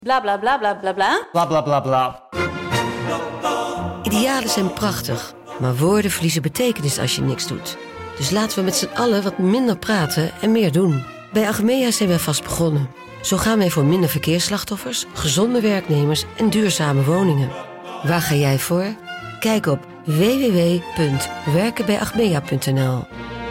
Bla bla bla bla bla bla. Bla bla bla bla. Idealen zijn prachtig, maar woorden verliezen betekenis als je niks doet. Dus laten we met z'n allen wat minder praten en meer doen. Bij Achmea zijn wij vast begonnen. Zo gaan wij voor minder verkeersslachtoffers, gezonde werknemers en duurzame woningen. Waar ga jij voor? Kijk op www.werkenbijachmea.nl.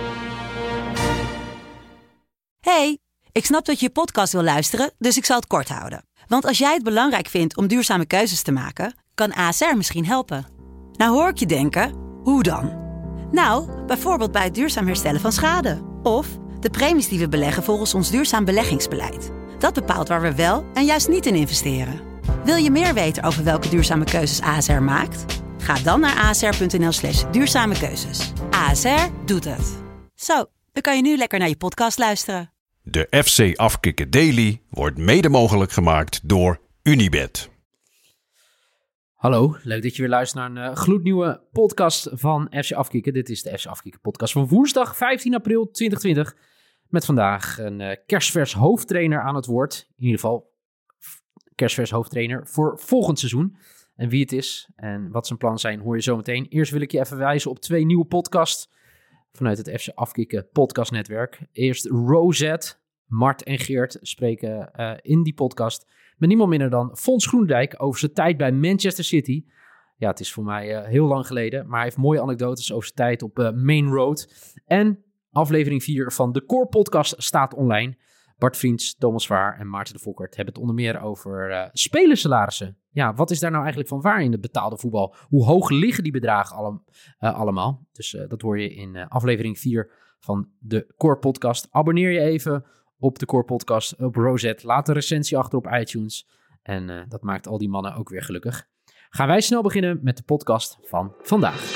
Hey, ik snap dat je je podcast wil luisteren, dus ik zal het kort houden. Want als jij het belangrijk vindt om duurzame keuzes te maken, kan ASR misschien helpen. Nou hoor ik je denken, hoe dan? Nou, bijvoorbeeld bij het duurzaam herstellen van schade. Of de premies die we beleggen volgens ons duurzaam beleggingsbeleid. Dat bepaalt waar we wel en juist niet in investeren. Wil je meer weten over welke duurzame keuzes ASR maakt? Ga dan naar asr.nl/duurzame keuzes. ASR doet het. Zo, dan kan je nu lekker naar je podcast luisteren. De FC Afkikken Daily wordt mede mogelijk gemaakt door Unibet. Hallo, leuk dat je weer luistert naar een gloednieuwe podcast van FC Afkikken. Dit is de FC Afkikken podcast van woensdag 15 april 2020. Met vandaag een kerstvers hoofdtrainer aan het woord. In ieder geval kerstvers hoofdtrainer voor volgend seizoen. En wie het is en wat zijn plannen zijn hoor je zo meteen. Eerst wil ik je even wijzen op 2 nieuwe podcasts vanuit het FC Afkikken podcastnetwerk. Eerst Rosette, Mart en Geert spreken in die podcast met niemand minder dan Fons Groendijk over zijn tijd bij Manchester City. Ja, het is voor mij heel lang geleden, maar hij heeft mooie anekdotes over zijn tijd op Main Road. En aflevering 4 van de Core Podcast staat online. Bart Vriends, Thomas Vaar en Maarten de Fokkert hebben het onder meer over spelersalarissen. Ja, wat is daar nou eigenlijk van waar in het betaalde voetbal? Hoe hoog liggen die bedragen allemaal? Dus dat hoor je in aflevering 4 van de Core Podcast. Abonneer je even op de Core Podcast op Rosette. Laat een recensie achter op iTunes. En dat maakt al die mannen ook weer gelukkig. Gaan wij snel beginnen met de podcast van vandaag.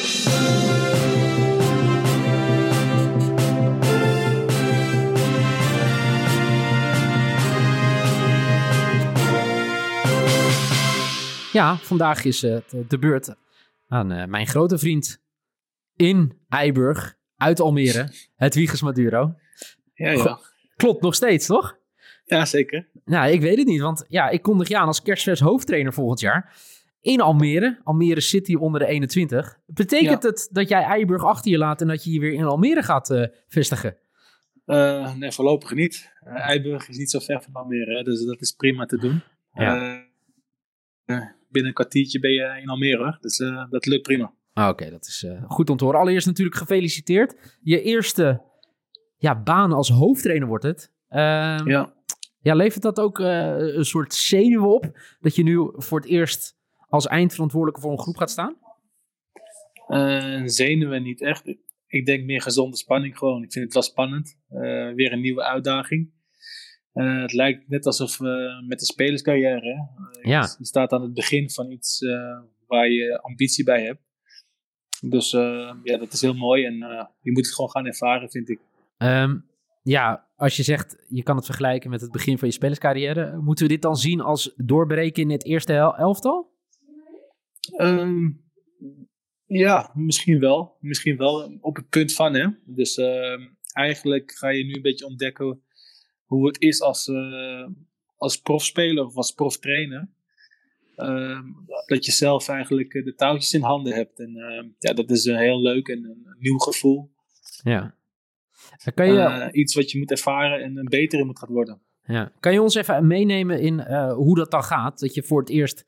Ja, vandaag is het de beurt aan mijn grote vriend in Eiburg, uit Almere, Hedwiges Maduro. Ja. Klopt nog steeds, toch? Ja, zeker. Nou, ik weet het niet, want ja, ik kondig je aan als kerstvers hoofdtrainer volgend jaar in Almere. Almere City onder de 21. Betekent het dat jij Eiburg achter je laat en dat je je weer in Almere gaat vestigen? Nee, voorlopig niet. Eiburg is niet zo ver van Almere, dus dat is prima te doen. Ja. Binnen een kwartiertje ben je in Almere, dus dat lukt prima. Oké, dat is goed om te horen. Allereerst natuurlijk gefeliciteerd. Je eerste baan als hoofdtrainer wordt het. Ja, levert dat ook een soort zenuwen op? Dat je nu voor het eerst als eindverantwoordelijke voor een groep gaat staan? Zenuwen niet echt. Ik denk meer gezonde spanning gewoon. Ik vind het wel spannend. Weer een nieuwe uitdaging. Het lijkt net alsof met de spelerscarrière. Je staat aan het begin van iets waar je ambitie bij hebt. Dus dat is heel mooi. En je moet het gewoon gaan ervaren, vind ik. Als je zegt, je kan het vergelijken met het begin van je spelerscarrière. Moeten we dit dan zien als doorbreken in het eerste elftal? Ja, misschien wel. Misschien wel op het punt van, hè. Dus eigenlijk ga je nu een beetje ontdekken hoe het is als profspeler of als proftrainer. Dat je zelf eigenlijk de touwtjes in handen hebt. En dat is een heel leuk en een nieuw gevoel. Ja. Kan je... iets wat je moet ervaren en beter in moet gaan worden. Ja. Kan je ons even meenemen in hoe dat dan gaat? Dat je voor het eerst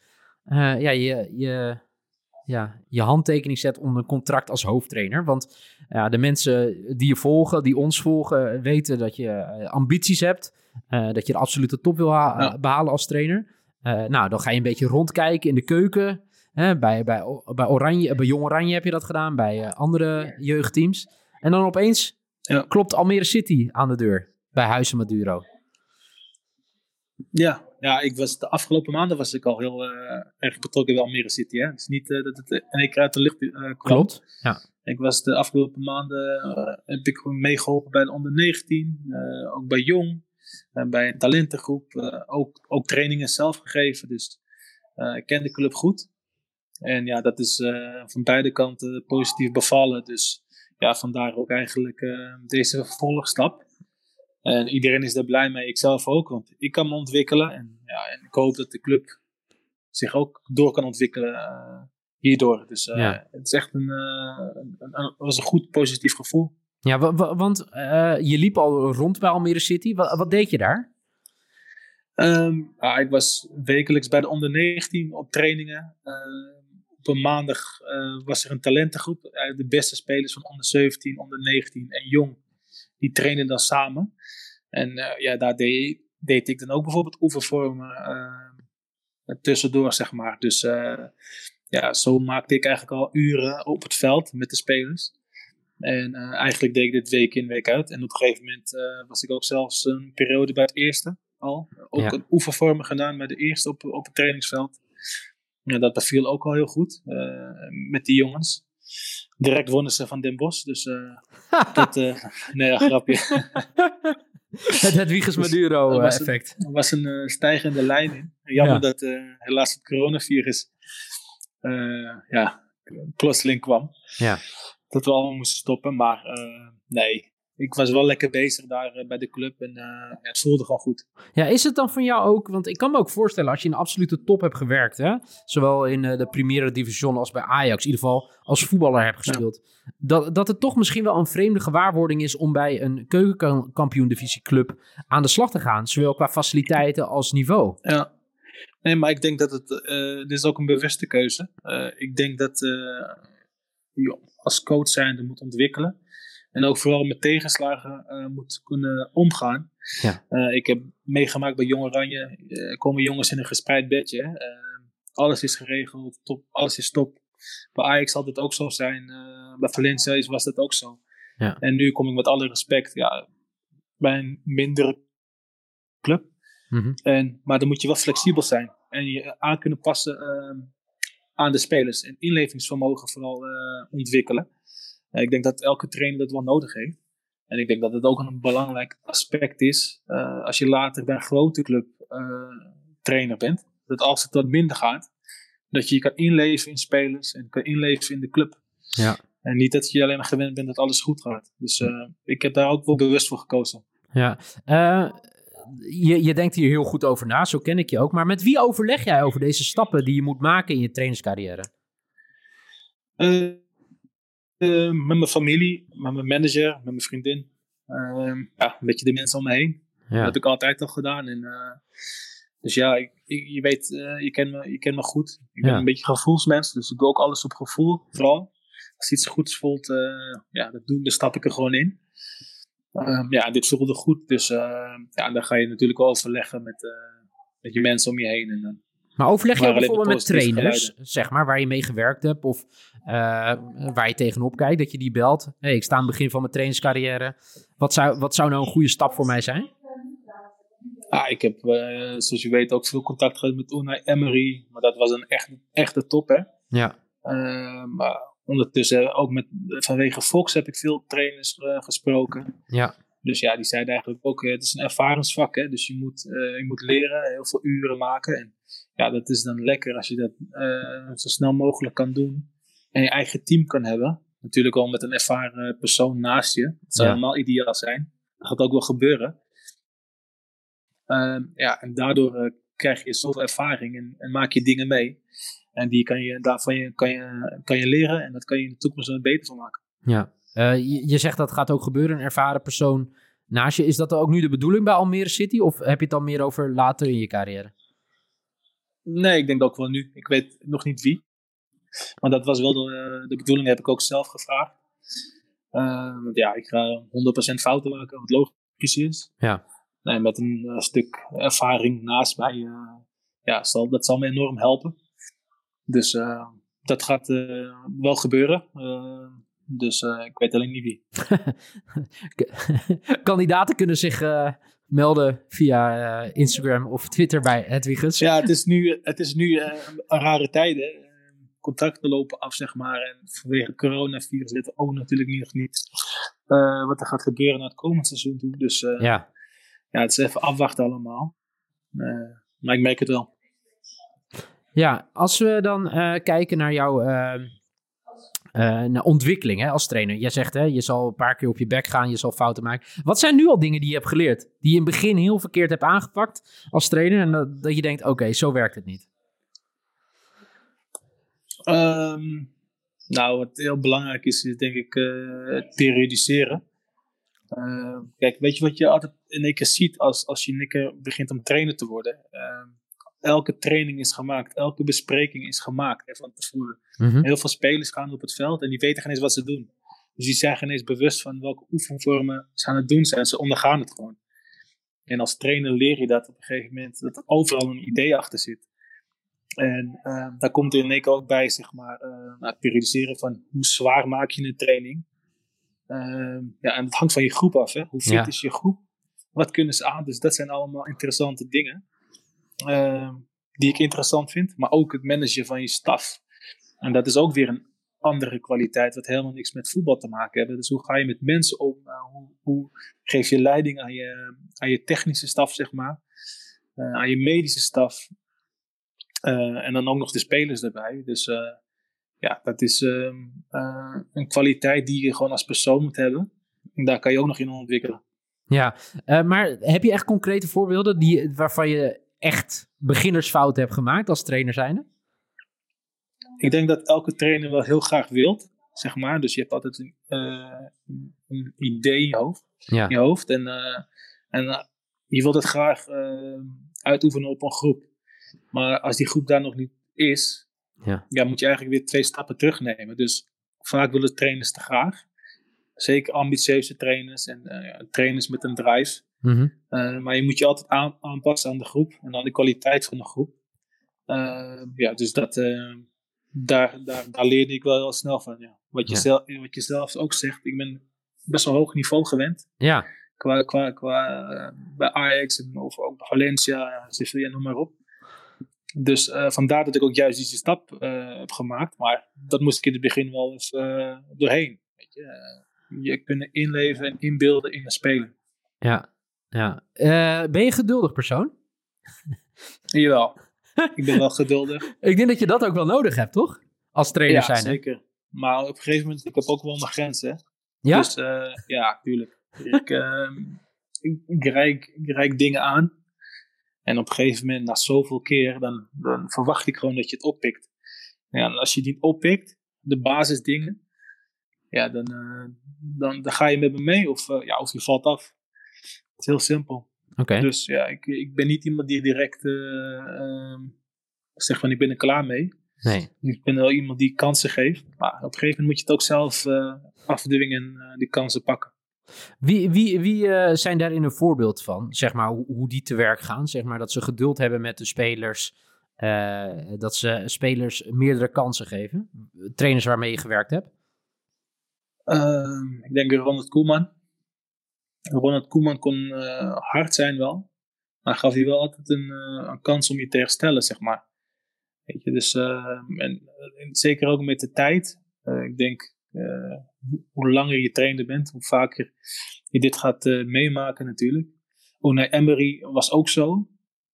je handtekening zet onder een contract als hoofdtrainer. Want de mensen die je volgen, die ons volgen, weten dat je ambities hebt. Dat je de absolute top wil behalen als trainer. Dan ga je een beetje rondkijken in de keuken. Bij Oranje, bij Jong Oranje heb je dat gedaan. Bij andere jeugdteams. En dan opeens klopt Almere City aan de deur. Bij Huizen Maduro. Ja, de afgelopen maanden was ik al heel erg betrokken bij Almere City. Hè? Het is niet dat het in één keer uit de lucht kwam. Klopt, ja. Ik was de afgelopen maanden heb ik meegeholpen bij de onder 19. Ook bij Jong. Bij een talentengroep. Ook trainingen zelf gegeven. Dus ik ken de club goed. En ja, dat is van beide kanten positief bevallen. Dus ja, vandaar ook eigenlijk deze vervolgstap. En iedereen is daar blij mee, ik zelf ook, want ik kan me ontwikkelen. En ik hoop dat de club zich ook door kan ontwikkelen hierdoor. Dus het is echt was een goed positief gevoel. Ja, want je liep al rond bij Almere City. Wat deed je daar? Ik was wekelijks bij de onder 19 op trainingen. Op een maandag was er een talentengroep. De beste spelers van onder 17, onder 19 en jong. Die trainen dan samen. En daar deed ik dan ook bijvoorbeeld oefenvormen tussendoor, zeg maar. Dus zo maakte ik eigenlijk al uren op het veld met de spelers. En eigenlijk deed ik dit week in, week uit. En op een gegeven moment was ik ook zelfs een periode bij het eerste al. Ook een oefenvormen gedaan bij de eerste op het trainingsveld. Ja, dat beviel ook al heel goed met die jongens. Direct wonnen ze van Den Bosch. Dus grapje. Het Hedwiges Maduro effect. Er was een stijgende lijn in. Jammer dat helaas het coronavirus plotseling kwam. Ja. Dat we allemaal moesten stoppen. Maar nee, ik was wel lekker bezig daar bij de club. En het voelde gewoon goed. Ja, is het dan van jou ook... Want ik kan me ook voorstellen, als je in de absolute top hebt gewerkt... Hè, zowel in de Primera Division als bij Ajax... in ieder geval als voetballer hebt gespeeld... Dat het toch misschien wel een vreemde gewaarwording is... om bij een keukenkampioen-divisieclub aan de slag te gaan. Zowel qua faciliteiten als niveau. Ja. Nee, maar ik denk dat dit is ook een bewuste keuze. Ik denk dat je als coach zijnde moet ontwikkelen. En ook vooral met tegenslagen moet kunnen omgaan. Ja. Ik heb meegemaakt bij Jong Oranje. Komen jongens in een gespreid bedje. Alles is geregeld. Top, alles is top. Bij Ajax zal het ook zo zijn. Bij Valencia was dat ook zo. Ja. En nu kom ik met alle respect bij een mindere club. Mm-hmm. Maar dan moet je wel flexibel zijn. En je aan kunnen passen aan de spelers. En inlevingsvermogen vooral ontwikkelen. Ik denk dat elke trainer dat wel nodig heeft. En ik denk dat het ook een belangrijk aspect is. Als je later bij een grote club trainer bent. Dat als het wat minder gaat. Dat je kan inleven in spelers. En kan inleven in de club. Ja. En niet dat je alleen maar gewend bent dat alles goed gaat. Dus ik heb daar ook wel bewust voor gekozen. Ja. Je denkt hier heel goed over na. Zo ken ik je ook. Maar met wie overleg jij over deze stappen die je moet maken in je trainerscarrière? Met mijn familie, met mijn manager, met mijn vriendin. Een beetje de mensen om me heen. Ja. Dat heb ik altijd al gedaan. En, dus je weet, je kent me goed. Ik ben een beetje een gevoelsmens, dus ik doe ook alles op gevoel, vooral. Als iets goeds voelt, daar stap ik er gewoon in. Dit voelde goed, dus dan ga je natuurlijk wel overleggen met je mensen om je heen. En, maar overleg je ook bijvoorbeeld met positieve trainers, zeg maar, waar je mee gewerkt hebt of waar je tegenop kijkt, dat je die belt. Hey, ik sta aan het begin van mijn trainingscarrière. Wat zou nou een goede stap voor mij zijn? Ik heb, zoals je weet, ook veel contact gehad met Unai Emery. Maar dat was een echte top, hè. Ja. Maar ondertussen ook vanwege Fox heb ik veel trainers gesproken. Ja. Dus die zeiden eigenlijk ook, het is een ervaringsvak, hè. Dus je moet leren, heel veel uren maken. En dat is dan lekker als je dat zo snel mogelijk kan doen. En je eigen team kan hebben. Natuurlijk al met een ervaren persoon naast je. Dat zou helemaal ideaal zijn. Dat gaat ook wel gebeuren. En daardoor krijg je zoveel ervaring en maak je dingen mee. En die kan je leren en dat kan je in de toekomst er beter van maken. Ja, je zegt dat gaat ook gebeuren, een ervaren persoon naast je. Is dat ook nu de bedoeling bij Almere City of heb je het dan meer over later in je carrière? Nee, ik denk ook wel nu. Ik weet nog niet wie. Maar dat was wel de bedoeling, heb ik ook zelf gevraagd. Ik ga 100% fouten maken, wat logisch is. Ja. Nee, met een stuk ervaring naast mij, dat zal me enorm helpen. Dus dat gaat wel gebeuren. Dus ik weet alleen niet wie. Kandidaten kunnen zich melden via Instagram of Twitter bij Hedwiges. Ja, het is nu rare tijden. Contracten lopen af, zeg maar. En vanwege het coronavirus weten we ook natuurlijk nog niet wat er gaat gebeuren naar het komend seizoen toe. Dus het is even afwachten allemaal. Maar ik merk het wel. Ja, als we dan kijken naar jouw ontwikkeling als trainer? Jij zegt, je zal een paar keer op je bek gaan, je zal fouten maken. Wat zijn nu al dingen die je hebt geleerd? Die je in het begin heel verkeerd hebt aangepakt als trainer en dat je denkt, oké, zo werkt het niet. Wat heel belangrijk is denk ik het periodiseren. Kijk, weet je wat je altijd in één keer ziet als je in één keer begint om trainer te worden? Elke training is gemaakt, elke bespreking is gemaakt van tevoren. Mm-hmm. Heel veel spelers gaan op het veld en die weten geen eens wat ze doen. Dus die zijn geen eens bewust van welke oefenvormen ze aan het doen zijn. Ze ondergaan het gewoon. En als trainer leer je dat op een gegeven moment, dat er overal een idee achter zit. En daar komt er in één keer ook bij, zeg maar, het periodiseren van hoe zwaar maak je een training. En het hangt van je groep af. Hè? Hoe fit is je groep? Wat kunnen ze aan? Dus dat zijn allemaal interessante dingen. Die ik interessant vind. Maar ook het managen van je staf. En dat is ook weer een andere kwaliteit. Wat helemaal niks met voetbal te maken heeft. Dus hoe ga je met mensen om? Hoe geef je leiding aan je technische staf, zeg maar. Aan je medische staf. En dan ook nog de spelers erbij. Dus dat is een kwaliteit die je gewoon als persoon moet hebben. En daar kan je ook nog in ontwikkelen. Ja, maar heb je echt concrete voorbeelden waarvan je echt beginnersfouten hebt gemaakt als trainer zijnde? Ik denk dat elke trainer wel heel graag wilt, zeg maar. Dus je hebt altijd een idee in je hoofd. En je wilt het graag uitoefenen op een groep. Maar als die groep daar nog niet is, moet je eigenlijk weer 2 stappen terugnemen. Dus vaak willen trainers te graag. Zeker ambitieuze trainers en trainers met een drive. Mm-hmm. Maar je moet je altijd aanpassen aan de groep en aan de kwaliteit van de groep. Dus daar leerde ik wel heel snel van. Ja. Wat je zelf ook zegt, ik ben best wel hoog niveau gewend. Ja. Qua bij Ajax of ook Valencia, Sevilla, noem maar op. Dus vandaar dat ik ook juist deze stap heb gemaakt. Maar dat moest ik in het begin wel eens doorheen. Weet je? Je kunnen inleven en inbeelden in een speler. Ja. Ben je een geduldig persoon? Jawel, ik ben wel geduldig. Ik denk dat je dat ook wel nodig hebt, toch? Als trainer zijn. Ja, zeker. Maar op een gegeven moment, ik heb ook wel mijn grenzen. Ja? Dus tuurlijk. Ik reik dingen aan. En op een gegeven moment, na zoveel keer, dan verwacht ik gewoon dat je het oppikt. Ja, en als je het niet oppikt, de basisdingen, dan ga je met me mee of je valt af. Het is heel simpel. Okay. Dus ik ben niet iemand die direct zegt van ik ben er klaar mee. Nee. Ik ben wel iemand die kansen geeft. Maar op een gegeven moment moet je het ook zelf afdwingen en die kansen pakken. Wie zijn daarin een voorbeeld van? Zeg maar hoe die te werk gaan. Zeg maar dat ze geduld hebben met de spelers. Dat ze spelers meerdere kansen geven. Trainers waarmee je gewerkt hebt. Ik denk Ronald Koeman. Ronald Koeman kon hard zijn wel. Maar gaf hij wel altijd een kans om je te herstellen, zeg maar. Weet je, dus, en zeker ook met de tijd. Ik denk, hoe langer je trainer bent, hoe vaker je dit gaat meemaken natuurlijk. Unai Emery was ook zo.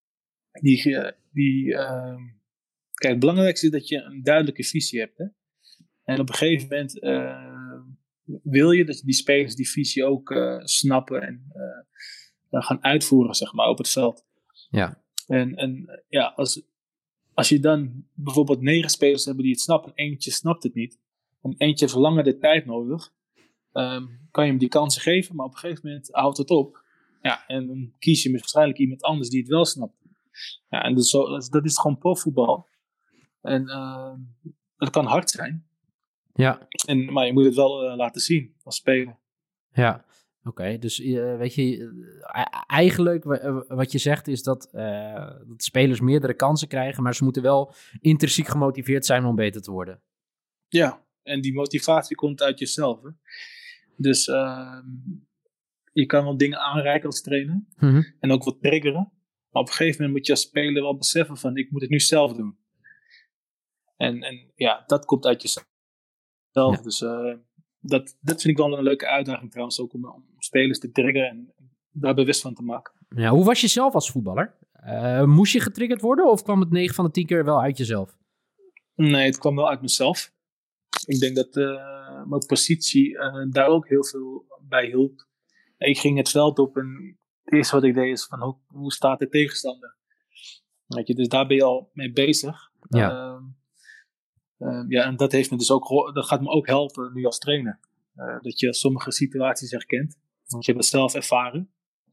Kijk, het belangrijkste is dat je een duidelijke visie hebt. Hè? En op een gegeven moment wil je dat die spelers die visie ook snappen en gaan uitvoeren, zeg maar, op het veld. Ja. En als je dan bijvoorbeeld 9 spelers hebt die het snappen en eentje snapt het niet, en eentje heeft langer de tijd nodig, kan je hem die kansen geven, maar op een gegeven moment houdt het op. Ja, en dan kies je waarschijnlijk iemand anders die het wel snapt. Ja, en dat is gewoon profvoetbal. En het kan hard zijn. Ja. Maar je moet het wel laten zien als speler. Ja, oké. Dus weet je, eigenlijk wat je zegt is dat spelers meerdere kansen krijgen, maar ze moeten wel intrinsiek gemotiveerd zijn om beter te worden. Ja, en die motivatie komt uit jezelf. Hè? Dus je kan wel dingen aanreiken als trainer. Mm-hmm. En ook wat triggeren. Maar op een gegeven moment moet je als speler wel beseffen van ik moet het nu zelf doen. En dat komt uit jezelf. Ja. Dus dat vind ik wel een leuke uitdaging trouwens. Ook om spelers te triggeren en daar bewust van te maken. Ja, hoe was je zelf als voetballer? Moest je getriggerd worden of kwam het 9 van de 10 keer wel uit jezelf? Nee, het kwam wel uit mezelf. Ik denk dat mijn positie daar ook heel veel bij hielp. Ik ging het veld op en het eerste wat ik deed is van hoe staat de tegenstander? Weet je, dus daar ben je al mee bezig. Ja. En dat heeft me dus ook, dat gaat me ook helpen nu als trainer. Dat je sommige situaties herkent. Want je hebt het zelf ervaren.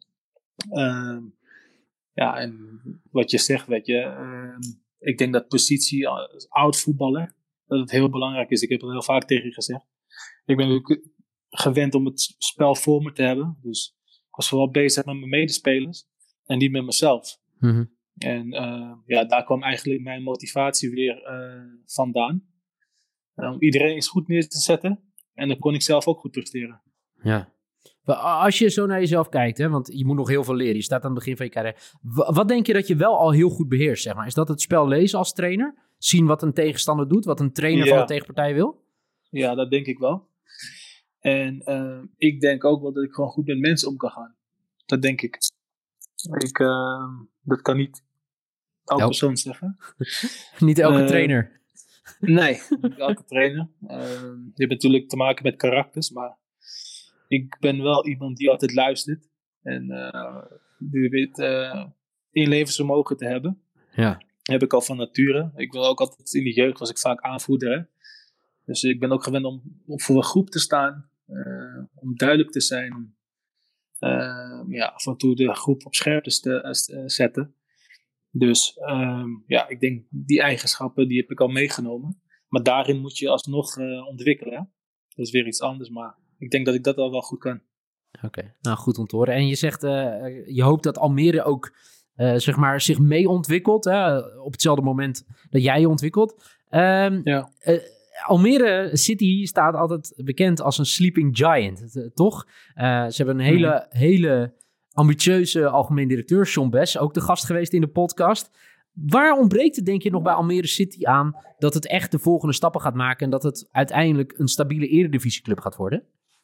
En wat je zegt, weet je, ik denk dat positie als oud voetballer, dat het heel belangrijk is. Ik heb het heel vaak tegen je gezegd. Ik ben natuurlijk gewend om het spel voor me te hebben. Dus ik was vooral bezig met mijn medespelers en niet met mezelf. Mm-hmm. En daar kwam eigenlijk mijn motivatie weer vandaan. Om iedereen eens goed neer te zetten. En dan kon ik zelf ook goed presteren. Ja. Als je zo naar jezelf kijkt, hè, want je moet nog heel veel leren. Je staat aan het begin van je carrière. Wat denk je dat je wel al heel goed beheerst, zeg maar? Is dat het spel lezen als trainer? Zien wat een tegenstander doet? Wat een trainer van de tegenpartij wil? Ja, dat denk ik wel. En ik denk ook wel dat ik gewoon goed met mensen om kan gaan. Dat denk ik. Dat kan niet elke persoon zeggen. Niet elke trainer. Nee, niet elke trainer. Je hebt natuurlijk te maken met karakters, maar ik ben wel iemand die altijd luistert. En die weet inlevensvermogen te hebben. Ja. Heb ik al van nature. Ik wil ook altijd, in de jeugd was ik vaak aanvoerder. Hè? Dus ik ben ook gewend om voor een groep te staan. Om duidelijk te zijn. Af en toe de groep op scherp te zetten. Dus ik denk die eigenschappen die heb ik al meegenomen. Maar daarin moet je alsnog ontwikkelen. Hè? Dat is weer iets anders, maar ik denk dat ik dat al wel goed kan. Oké, nou goed om te horen. En je zegt, je hoopt dat Almere ook zich mee ontwikkelt. Op hetzelfde moment dat jij je ontwikkelt. Almere City staat altijd bekend als een sleeping giant, toch? Ze hebben een hele ambitieuze algemeen directeur, John Bess, ook de gast geweest in de podcast. Waar ontbreekt het, denk je, nog bij Almere City aan dat het echt de volgende stappen gaat maken en dat het uiteindelijk een stabiele eredivisieclub gaat worden?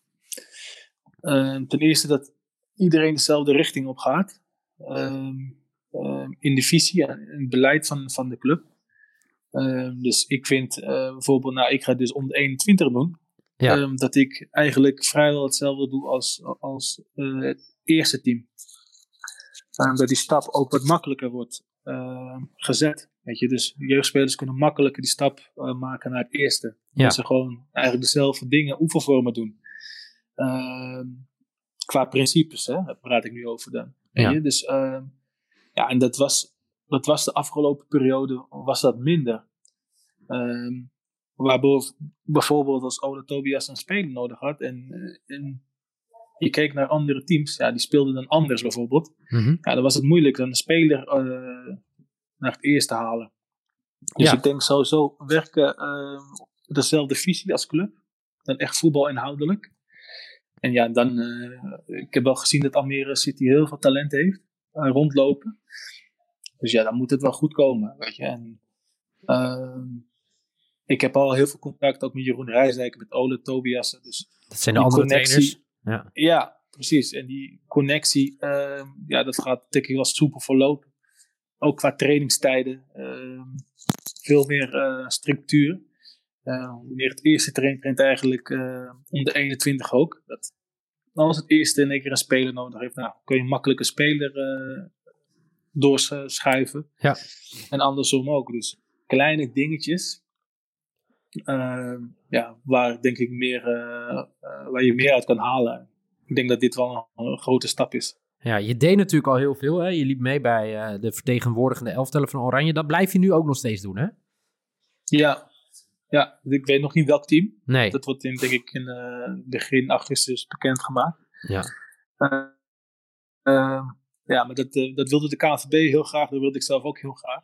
Ten eerste dat iedereen dezelfde richting op gaat. In de visie en het beleid van de club. Dus ik vind bijvoorbeeld, ik ga dus onder 21 doen. Ja. Dat ik eigenlijk vrijwel hetzelfde doe als het eerste team. Dat die stap ook wat makkelijker wordt gezet. Weet je? Dus jeugdspelers kunnen makkelijker die stap maken naar het eerste. Ja. Dat ze gewoon eigenlijk dezelfde dingen, oefenvormen doen. Qua principes, hè, daar praat ik nu over dan. Weet je? Dus, en dat was de afgelopen periode was dat minder. Waar bijvoorbeeld als Ole Tobias een speler nodig had en je keek naar andere teams, die speelden dan anders bijvoorbeeld. Mm-hmm. Dan was het moeilijk dan een speler naar het eerste halen. Dus ik denk sowieso werken dezelfde visie als club. Dan echt voetbal inhoudelijk. En dan, ik heb wel gezien dat Almere City heel veel talent heeft rondlopen. Dus dan moet het wel goed komen, weet je. En ik heb al heel veel contact ook met Jeroen Rijsdijk, met Ole Tobias. Dus dat zijn de andere trainers. Ja, precies. En die connectie, dat gaat denk ik wel soepel verlopen. Ook qua trainingstijden. Veel meer structuur. Wanneer het eerste traint eigenlijk onder 21 ook. Als het eerste in één keer een speler nodig heeft, kun je een makkelijke speler doorschuiven. Ja. En andersom ook. Dus kleine dingetjes. Waar denk ik waar je meer uit kan halen. Ik denk dat dit wel een grote stap is. Ja, je deed natuurlijk al heel veel. Hè? Je liep mee bij de vertegenwoordigende elftallen van Oranje. Dat blijf je nu ook nog steeds doen, hè? Ja, ik weet nog niet welk team. Nee. Dat wordt denk ik in begin augustus bekendgemaakt. Ja. Maar dat wilde de KNVB heel graag. Dat wilde ik zelf ook heel graag.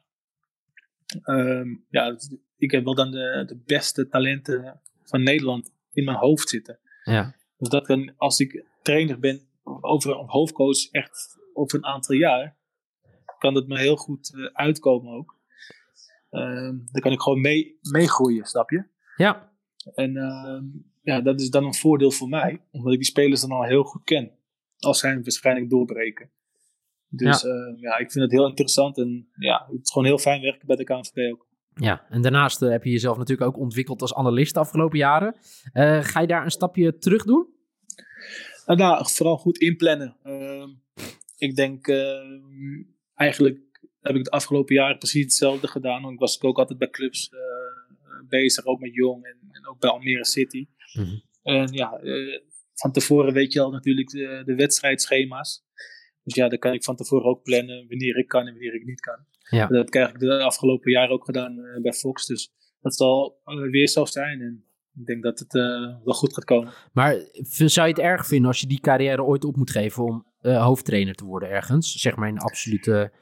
Ik heb wel dan de beste talenten van Nederland in mijn hoofd zitten. Ja. Dus dat kan, als ik trainer ben, over een hoofdcoach echt over een aantal jaar, kan dat me heel goed uitkomen ook. Dan kan ik gewoon meegroeien, snap je? Ja. En dat is dan een voordeel voor mij, omdat ik die spelers dan al heel goed ken. Als zij waarschijnlijk doorbreken. Dus ik vind het heel interessant en het is gewoon heel fijn werken bij de KNVB ook. Ja, en daarnaast heb je jezelf natuurlijk ook ontwikkeld als analist de afgelopen jaren. Ga je daar een stapje terug doen? Nou, vooral goed inplannen. Ik denk, eigenlijk heb ik de afgelopen jaren precies hetzelfde gedaan. Want ik was ook altijd bij clubs bezig, ook met Jong en ook bij Almere City. Mm-hmm. En ja, van tevoren weet je al natuurlijk de wedstrijdschema's. Dus ja, dan kan ik van tevoren ook plannen wanneer ik kan en wanneer ik niet kan. Ja. Dat heb ik eigenlijk de afgelopen jaren ook gedaan bij Fox. Dus dat zal weer zo zijn. En ik denk dat het wel goed gaat komen. Maar zou je het erg vinden als je die carrière ooit op moet geven om hoofdtrainer te worden ergens? Zeg maar in absolute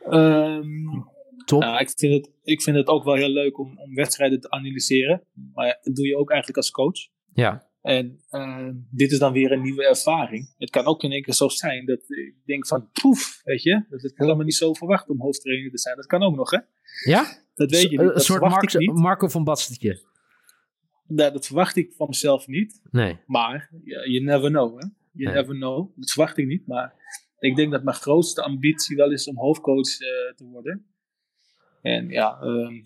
top. Nou, ik vind het ook wel heel leuk om wedstrijden te analyseren. Maar ja, dat doe je ook eigenlijk als coach. Ja. En dit is dan weer een nieuwe ervaring. Het kan ook in één keer zo zijn dat ik denk van poef, weet je. Dat ik helemaal niet zo verwacht om hoofdtrainer te zijn. Dat kan ook nog, hè? Ja? Dat weet je niet. Een soort Marco van Bastenetje. Nou, dat verwacht ik van mezelf niet. Nee. Maar you never know, hè. You never know. Dat verwacht ik niet. Maar ik denk dat mijn grootste ambitie wel is om hoofdcoach te worden. En ja,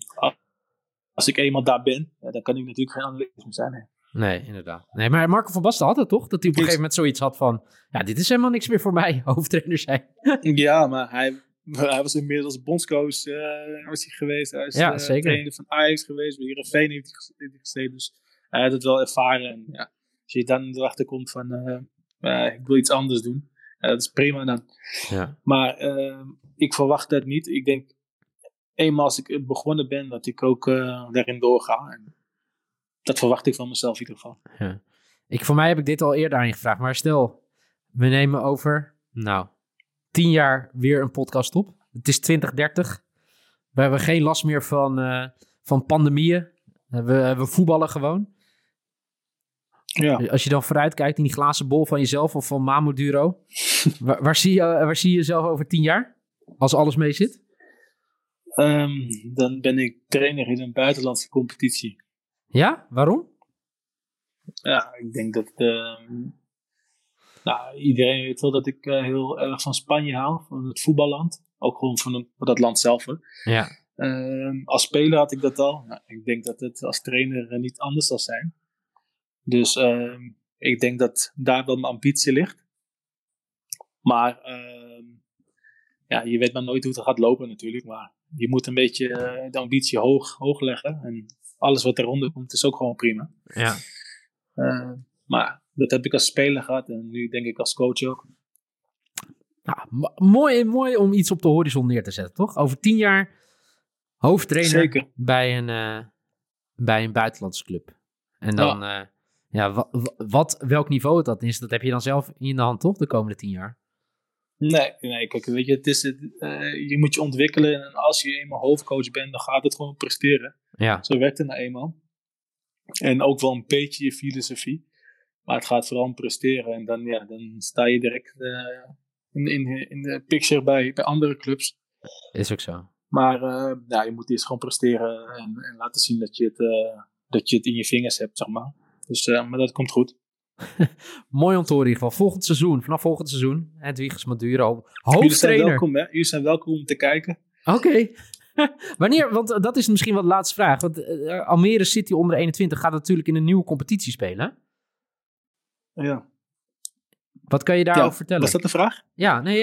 als ik eenmaal daar ben, dan kan ik natuurlijk geen analist meer zijn. Hè. Nee, inderdaad. Nee, maar Marco van Basten had het toch? Dat hij op een gegeven moment zoiets had van... Ja, dit is helemaal niks meer voor mij, hoofdtrainer zijn. Ja, maar hij was inmiddels bondscoach was hij geweest. Hij is trainer van Ajax geweest. Bij Heerenveen heeft hij gezeten. Dus hij had het wel ervaren. En ja, als je dan erachter komt van... ik wil iets anders doen. Dat is prima dan. Ja. Maar ik verwacht dat niet. Ik denk... Eenmaal als ik begonnen ben, dat ik ook daarin doorga. En dat verwacht ik van mezelf in ieder geval. Ja. Voor mij heb ik dit al eerder aan je gevraagd. Maar stel, we nemen over 10 jaar weer een podcast op. Het is 2030. We hebben geen last meer van pandemieën. We voetballen gewoon. Ja. Als je dan vooruit kijkt in die glazen bol van jezelf of van Mamuduro. waar zie je jezelf over 10 jaar? Als alles mee zit? Dan ben ik trainer in een buitenlandse competitie. Ja? Waarom? Ja, ik denk dat... iedereen weet wel dat ik heel erg van Spanje hou. Van het voetballand. Ook gewoon van dat land zelf. Hè. Ja. Als speler had ik dat al. Nou, ik denk dat het als trainer niet anders zal zijn. Dus ik denk dat daar wel mijn ambitie ligt. Maar... je weet maar nooit hoe het gaat lopen natuurlijk. Maar je moet een beetje de ambitie hoog leggen. En alles wat eronder komt is ook gewoon prima. Ja. Maar dat heb ik als speler gehad. En nu denk ik als coach ook. Ja, mooi om iets op de horizon neer te zetten, toch? Over 10 jaar hoofdtrainer. Zeker. Bij een buitenlandse club. En dan, welk niveau dat is, dat heb je dan zelf in de hand, toch? De komende 10 jaar. Nee, kijk, weet je, je moet je ontwikkelen en als je eenmaal hoofdcoach bent, dan gaat het gewoon presteren. Ja. Zo werkt het nou eenmaal. En ook wel een beetje je filosofie, maar het gaat vooral om presteren en dan sta je direct in de picture bij andere clubs. Is ook zo. Maar je moet eerst gewoon presteren en laten zien dat je het in je vingers hebt, zeg maar. Dus, maar dat komt goed. Mooi om te horen in ieder geval. Vanaf volgend seizoen. Hedwiges Maduro, hoofdtrainer. Jullie zijn welkom om te kijken. Oké. Wanneer, want dat is misschien wel de laatste vraag. Want Almere City onder 21 gaat natuurlijk in een nieuwe competitie spelen. Ja. Wat kan je daarover vertellen? Was dat de vraag? Ja, nee.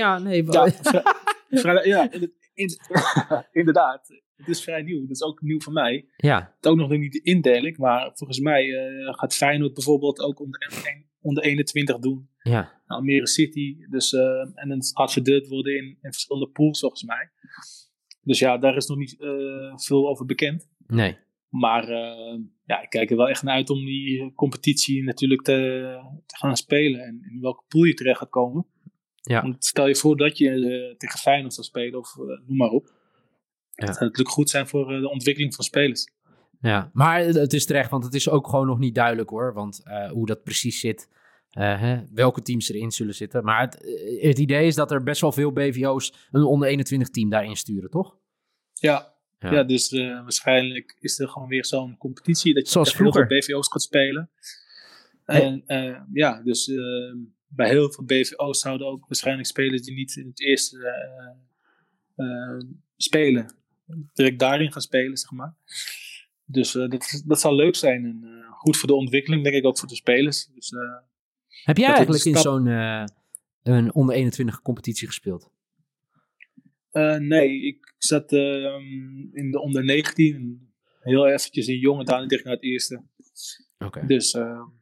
Inderdaad. Het is vrij nieuw. Dat is ook nieuw voor mij. Ja. Het is ook nog niet de indeling. Maar volgens mij gaat Feyenoord bijvoorbeeld ook onder 21 doen. Ja. Almere City. Dus, en het gaat verdeeld worden in verschillende pools volgens mij. Dus ja, daar is nog niet veel over bekend. Nee. Maar ik kijk er wel echt naar uit om die competitie natuurlijk te gaan spelen. En in welke pool je terecht gaat komen. Ja. Want stel je voor dat je tegen Feyenoord zou spelen of noem maar op. Ja. Dat zou natuurlijk goed zijn voor de ontwikkeling van spelers. Ja, maar het is terecht, want het is ook gewoon nog niet duidelijk hoor. Want hoe dat precies zit, welke teams erin zullen zitten. Maar het idee is dat er best wel veel BVO's een onder 21 team daarin sturen, toch? Ja, dus waarschijnlijk is er gewoon weer zo'n competitie dat je zoals vroeger BVO's gaat spelen. En dus bij heel veel BVO's zouden ook waarschijnlijk spelers die niet in het eerste spelen direct daarin gaan spelen, zeg maar. Dus dat zal leuk zijn en goed voor de ontwikkeling, denk ik ook voor de spelers. Dus, heb jij eigenlijk in zo'n een onder 21 competitie gespeeld? Nee, ik zat in de onder 19, heel eventjes in jong en daarna direct naar het eerste. Okay. Dus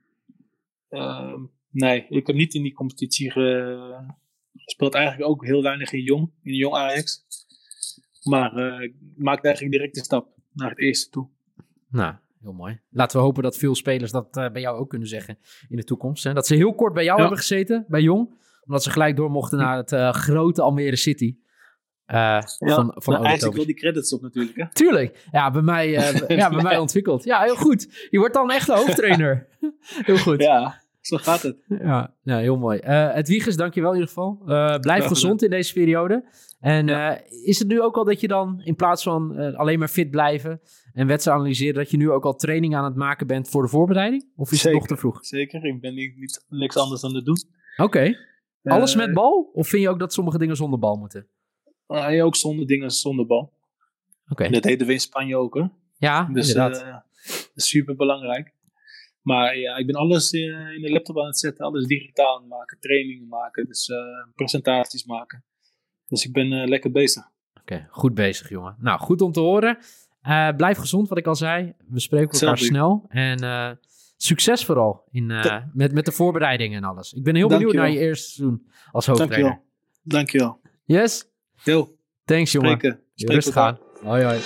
nee, ik heb niet in die competitie gespeeld. Eigenlijk ook heel weinig in jong Ajax. Maar ik maakte eigenlijk direct de stap naar het eerste toe. Nou, heel mooi. Laten we hopen dat veel spelers dat bij jou ook kunnen zeggen in de toekomst. Hè? Dat ze heel kort bij jou hebben gezeten, bij Jong. Omdat ze gelijk door mochten naar het grote Almere City. Van eigenlijk wel die credits op natuurlijk. Hè? Tuurlijk. Ja, bij mij ontwikkeld. Ja, heel goed. Je wordt dan echt de hoofdtrainer. Heel goed. Ja, zo gaat het. Ja, heel mooi. Hedwiges, dankjewel in ieder geval. Blijf gezond in deze periode. En is het nu ook al dat je dan in plaats van alleen maar fit blijven en wedstrijden analyseren, dat je nu ook al training aan het maken bent voor de voorbereiding? Of is het nog te vroeg? Zeker, ik ben niks anders dan te doen. Oké. Alles met bal? Of vind je ook dat sommige dingen zonder bal moeten? Ook zonder bal. Okay. Dat deden we in Spanje ook, hè? Ja, dus, inderdaad. Dat is super belangrijk. Maar ja, ik ben alles in de laptop aan het zetten, alles digitaal aan het maken, trainingen maken, dus presentaties maken. Dus ik ben lekker bezig. Oké, goed bezig, jongen. Nou, goed om te horen. Blijf gezond, wat ik al zei. We spreken elkaar snel. En succes vooral met de voorbereidingen en alles. Ik ben heel benieuwd naar je eerste seizoen als hoofdtrainer. Dankjewel. Yes? Yo. Thanks, jongen. Spreken rustig aan. Hoi.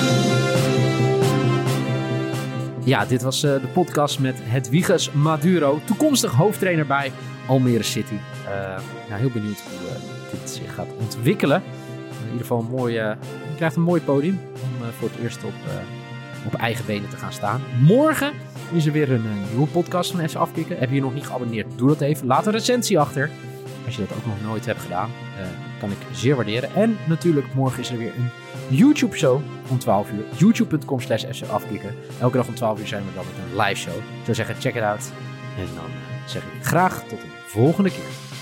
Ja, dit was de podcast met Hedwiges Maduro, toekomstig hoofdtrainer bij Almere City. Heel benieuwd hoe dit zich gaat ontwikkelen. In ieder geval je krijgt een mooi podium om voor het eerst op eigen benen te gaan staan. Morgen is er weer een nieuwe podcast van FC Afkikken. Heb je je nog niet geabonneerd? Doe dat even. Laat een recensie achter. Als je dat ook nog nooit hebt gedaan, kan ik zeer waarderen. En natuurlijk, morgen is er weer een YouTube-show om 12 uur. youtube.com/FCAfkikken. Elke dag om 12 uur zijn we dan met een live show. Ik zou zeggen, check it out. En dan zeg ik graag tot de volgende keer.